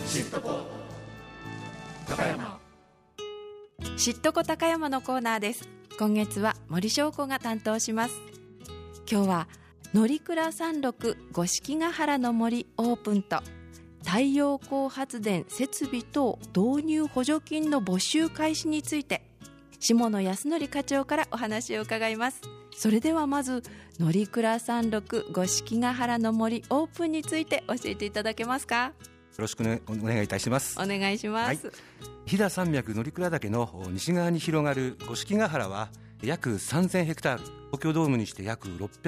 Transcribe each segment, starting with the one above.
シットコ高山。 しっとこ高山のコーナーです。今月は森翔子が担当します。今日は乗鞍山麓五色ヶ原の森オープンと太陽光発電設備等導入補助金の募集開始について下野康則課長からお話を伺います。それではまず乗鞍山麓五色ヶ原の森オープンについて教えていただけますか？ よろしく、お願いいたします。 お願いします。 飛騨山脈乗鞍岳の西側に広がる五色ヶ原は約3000ヘクタール、東京ドームにして約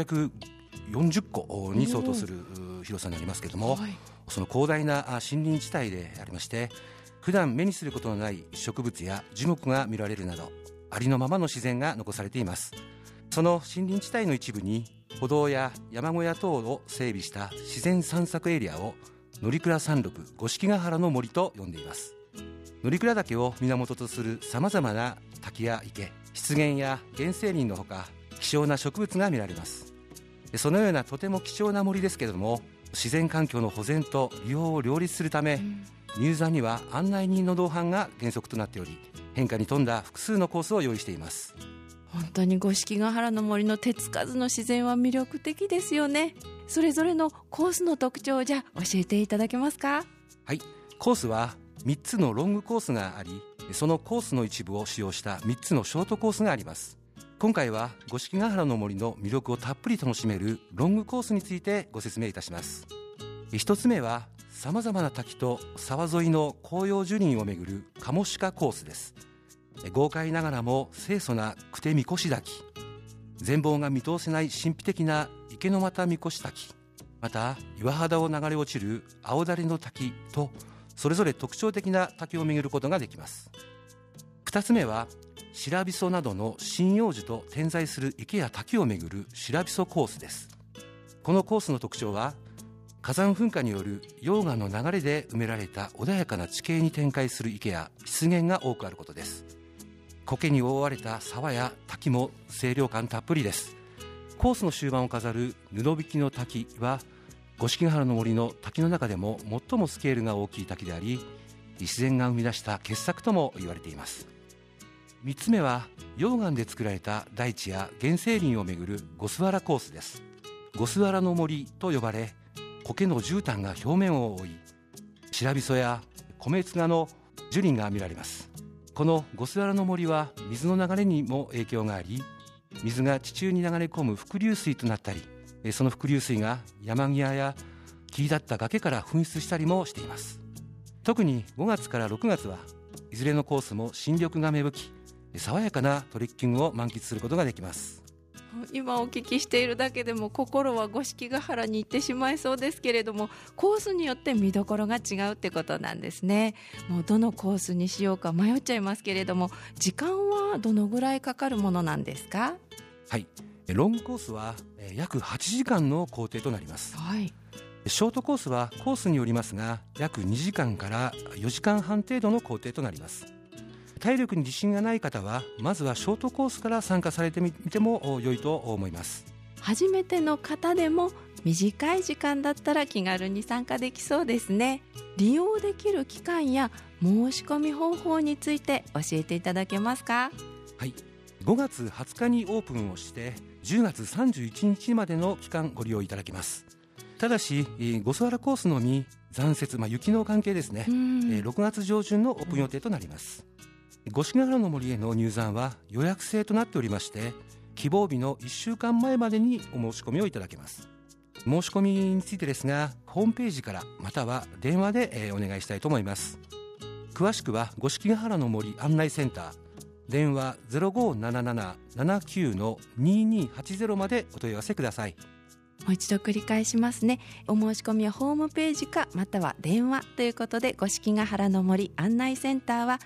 640個に相当する広さになりますけれども、その広大な森林地帯でありまして、普段目にすることのない植物や樹木が見られるなどありのままの自然が残されています。その森林地帯の一部に歩道や山小屋等を整備した自然散策エリアを乗鞍山麓五色ヶ原の森と呼んでいます。乗鞍岳を源とするさまざまな滝や池、湿原や原生林のほか希少な植物が見られます。そのようなとても貴重な森ですけれども、自然環境の保全と利用を両立するため、入山には案内人の同伴が原則となっており、変化に富んだ複数のコースを用意しています。 本当に五色ヶ原の森の手つかずの自然は魅力的ですよね。それぞれのコースの特徴をじゃあ教えていただけますか？ はい、コースは3つのロングコースがあり、そのコースの一部を使用した3つのショートコースがあります。今回は五色ヶ原の森の魅力をたっぷり楽しめるロングコースについてご説明いたします。1つ目はさまざまな滝と沢沿いの紅葉樹林をめぐるカモシカコースです。豪快ながらも清楚な久手三越滝、全貌が見通せない神秘的な池の又三越滝、また岩肌を流れ落ちる青垂の滝と、それぞれ特徴的な滝を巡ることができます。2つ目は白びそなどの針葉樹と点在する池や滝を巡る白びそコースです。このコースの特徴は火山噴火による溶岩の流れで埋められた穏やかな地形に展開する池や湿原が多くあることです。苔に覆われた沢や滝も清涼感たっぷりです。コースの終盤を飾る布引の滝は五色ヶ原の森の滝の中でも最もスケールが大きい滝であり、自然が生み出した傑作とも言われています。3つ目は溶岩で作られた大地や原生林をめぐる五須原コースです。五須原の森と呼ばれ、苔の絨毯が表面を覆い、白びそや米つがの樹林が見られます。この五須原の森は水の流れにも影響があり、水が地中に流れ込む伏流水となったり、その伏流水が山際や切り立った崖から噴出したりもしています。特に5月から6月はいずれのコースも新緑が芽吹き、爽やかなトレッキングを満喫することができます。 今お聞きしているだけでも心は五色ヶ原に行ってしまいそうですけれども、コースによって見どころが違うってことなんですね。もうどのコースにしようか迷っちゃいますけれども、時間はどのぐらいかかるものなんですか？ はい、ロングコースは約8時間の行程となります。 はい、 ショートコースはコースによりますが約2時間から4時間半程度の行程となります。体力に自信がない方はまずはショートコースから参加されてみても良いと思います。 初めての方でも短い時間だったら気軽に参加できそうですね。利用できる期間や申し込み方法について教えていただけますか？ はい、5月20日にオープンをして10月31日までの期間ご利用いただけます。ただし五須原コースのみ残雪、雪の関係ですね、6月上旬のオープン予定となります。五色ヶ原の森への入山は予約制となっておりまして、希望日の1週間前までにお申し込みをいただけます。申し込みについてですが、ホームページからまたは電話でお願いしたいと思います。詳しくは五色ヶ原の森案内センター、電話 0577-79-2280 までお問い合わせください。 もう一度繰り返しますね。お申し込みはホームページかまたは電話ということで、五色ヶ原の森案内センターは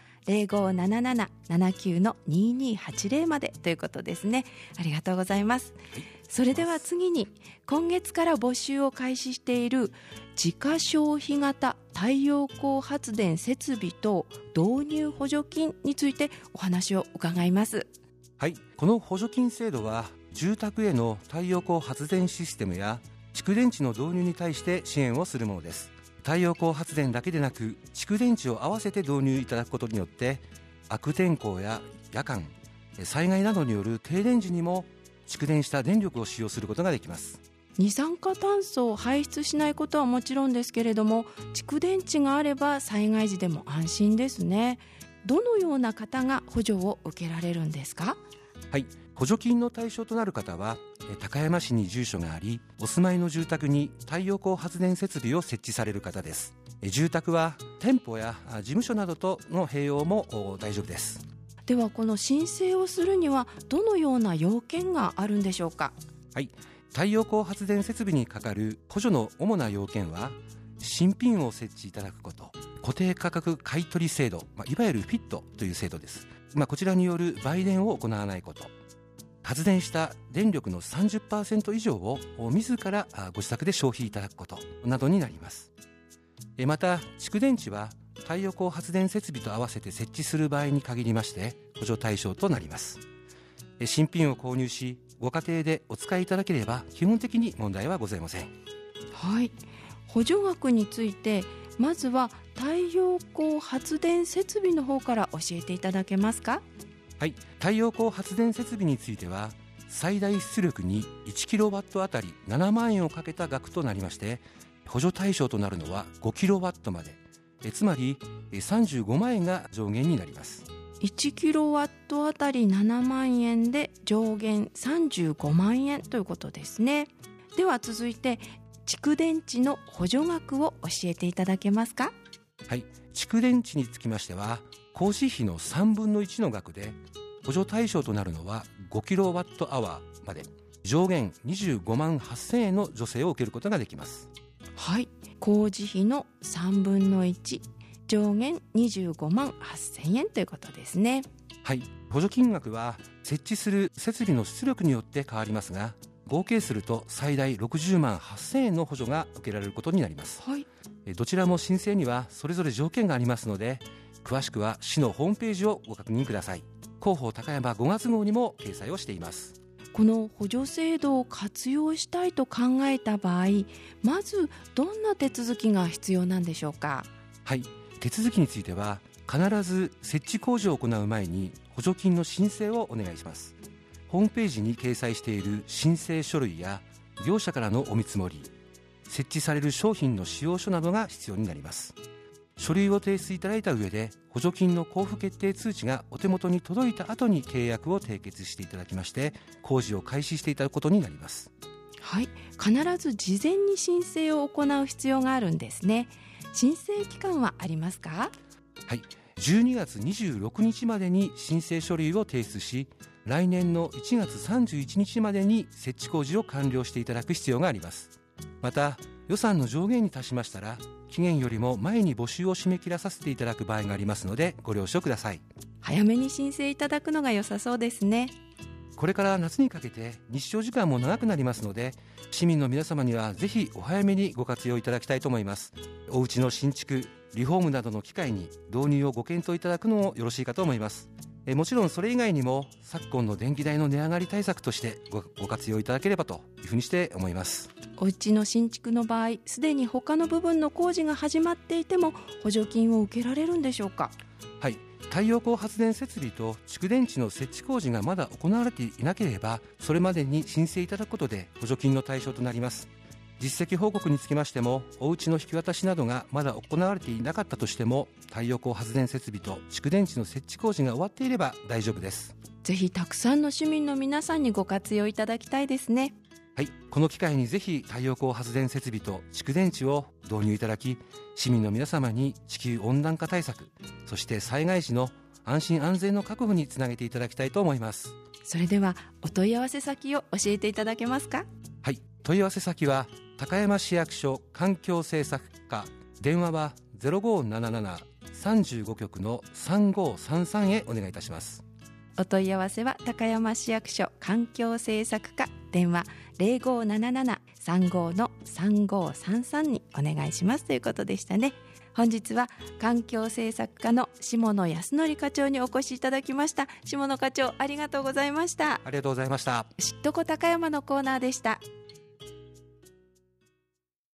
0577-79-2280 までということですね。ありがとうございます。それでは次に、今月から募集を開始している自家消費型太陽光発電設備等導入補助金についてお話を伺います。 はい、この補助金制度は住宅への太陽光発電システムや蓄電池の導入に対して支援をするものです。 太陽光発電だけでなく蓄電池を合わせて導入いただくことによって悪天候や夜間、災害などによる停電時にも蓄電した電力を使用することができます。 二酸化炭素を排出しないことはもちろんですけれども、蓄電池があれば災害時でも安心ですね。どのような方が補助を受けられるんですか？ はい、補助金の対象となる方は高山市に住所があり、お住まいの住宅に太陽光発電設備を設置される方です。住宅は店舗や事務所などとの併用も大丈夫です。 ではこの申請をするにはどのような要件があるんでしょうか？ はい、太陽光発電設備にかかる補助の主な要件は、新品を設置いただくこと、固定価格買取制度、いわゆるフィットという制度です。こちらによる売電を行わないこと、発電した電力の 30% 以上を自らご自宅で消費いただくことなどになります。また蓄電池は太陽光発電設備と合わせて設置する場合に限りまして補助対象となります。新品を購入しご家庭でお使いいただければ基本的に問題はございません。 はい、補助額についてまずは太陽光発電設備の方から教えていただけますか？ はい、太陽光発電設備については最大出力に 1kW あたり7万円をかけた額となりまして、補助対象となるのは 5kW まで、つまり35万円が上限になります。 1kW あたり7万円で上限35万円ということですね。では続いて蓄電池の補助額を教えていただけますか？ はい、蓄電池につきましては工事費の3分の1の額で、補助対象となるのは 5kWh まで、上限25万8000円の助成を受けることができます。 はい、工事費の3分の1、上限25万8000円ということですね。 はい、補助金額は設置する設備の出力によって変わりますが、合計すると最大60万8000円の補助が受けられることになります。 はい、 どちらも申請にはそれぞれ条件がありますので、詳しくは市のホームページをご確認ください。広報高山5月号にも掲載をしています。 この補助制度を活用したいと考えた場合、まずどんな手続きが必要なんでしょうか？ はい、手続きについては必ず設置工事を行う前に補助金の申請をお願いします。ホームページに掲載している申請書類や業者からのお見積もり、設置される商品の使用書などが必要になります。書類を提出いただいた上で補助金の交付決定通知がお手元に届いた後に契約を締結していただきまして工事を開始していただくことになります。 はい、必ず事前に申請を行う必要があるんですね。申請期間はありますか？ はい、12月26日までに申請書類を提出し、来年の1月31日までに設置工事を完了していただく必要があります。また予算の上限に達しましたら期限よりも前に募集を締め切らさせていただく場合がありますのでご了承ください。 早めに申請いただくのが良さそうですね。 これから夏にかけて日照時間も長くなりますので、市民の皆様にはぜひお早めにご活用いただきたいと思います。お家の新築、リフォームなどの機会に導入をご検討いただくのもよろしいかと思います。もちろんそれ以外にも昨今の電気代の値上がり対策としてご活用いただければというふうにして思います。 お家の新築の場合、すでに他の部分の工事が始まっていても補助金を受けられるんでしょうか？ はい、太陽光発電設備と蓄電池の設置工事がまだ行われていなければそれまでに申請いただくことで補助金の対象となります。実績報告につきましてもお家の引き渡しなどがまだ行われていなかったとしても太陽光発電設備と蓄電池の設置工事が終わっていれば大丈夫です。 ぜひたくさんの市民の皆さんにご活用いただきたいですね。 はい、この機会にぜひ太陽光発電設備と蓄電池を導入いただき、市民の皆様に地球温暖化対策、そして災害時の安心安全の確保につなげていただきたいと思います。 それではお問い合わせ先を教えていただけますか？ はい、問い合わせ先は高山市役所環境政策課、電話は 0577-35 局の3533へお願いいたします。 お問い合わせは高山市役所環境政策課、電話 0577-35 の3533にお願いしますということでしたね。本日は環境政策課の下野康則課長にお越しいただきました。下野課長、ありがとうございました。 ありがとうございました。 知っとこ高山のコーナーでした。